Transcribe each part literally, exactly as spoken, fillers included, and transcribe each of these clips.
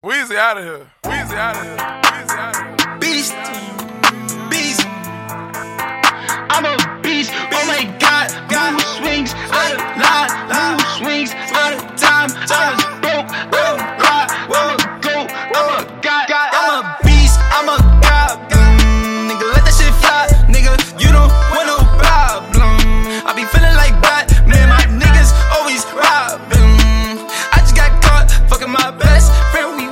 Weezy out of here. Weezy out of here. Weezy out of here. Beast. Beast. I'm a beast. Oh my God. God who swings out of line. Who swings out of time. I was broke. I'm a god. I'm a goat. I'm a god. I'm a beast. I'm a god. Mm, nigga, let that shit fly. Nigga, you don't want no problem. I be feeling like Batman. My niggas always robbing. I just got caught fucking my best friend. We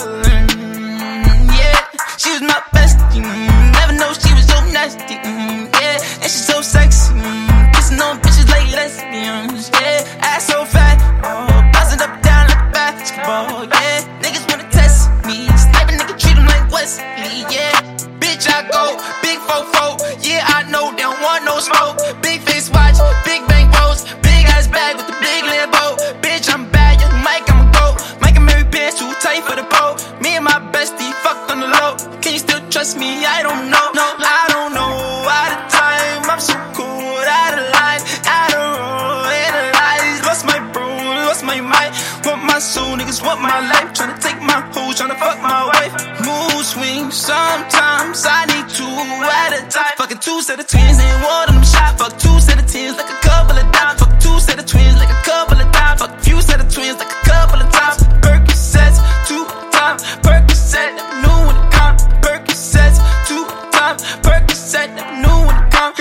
She was my bestie, mm, never know she was so nasty, mm, yeah. And she so sexy, mm, kissing on bitches like lesbians, yeah. Ass so fat, oh, bouncing up down like basketball, yeah. Niggas wanna test me, sniper nigga treat them like Wesley, yeah. Bitch, I go, big fofo, yeah, I know they don't want no smoke. Big face watch, big bang pose, big ass bag with the big Lambo. Bitch, I'm bad, young Mike, I'ma go. Mike and Mary pants too tight for the boat. Me and my bestie fucked on the low. Can you still trust me? I don't know. No, I don't know. Out of time, I'm so cool. Out of line, out of roll, analyze. Lost my bro, lost my mind. Want my soul, niggas want my life. Tryna take my hoes, tryna fuck my wife. Mood swings, sometimes I need two at a time. Fucking two set of twins, ain't one of them shot. Fuck two set of tens, like a couple of dimes. Fuck two set of twins, like a couple of dimes. Fuck few set of twins, like a couple of times. Percocets, two times. Percocet, new one to come. Percocets, two times. Percocet, new one to come.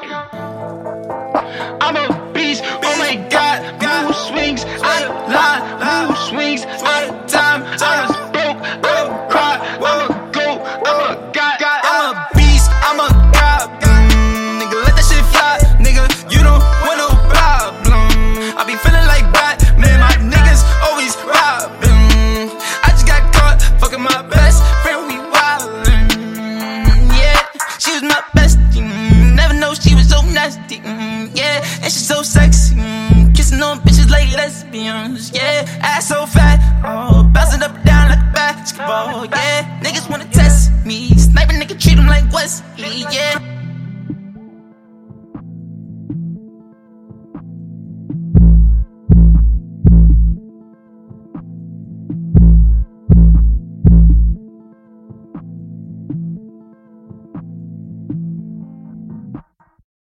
I'm a beast, oh my God. Who swings out of line? Who swings out of time? I was broke, I'm a cry, I'm a goat, I'm a god. I'm a beast, I'm a god. Mm, nigga, let that shit fly. Nigga, you don't want no problem. I be feeling like Batman, my niggas always robbing. I just got caught fucking my best friend, we wildin', yeah. She was my bestie, mm, never know she was so nasty, mm, yeah. And she so sexy, mm, kissing on bitches like lesbians, yeah. Ass so fat, oh, bouncing up and down like basketball, yeah. Niggas wanna test me, sniper nigga treat them like Wesley, yeah.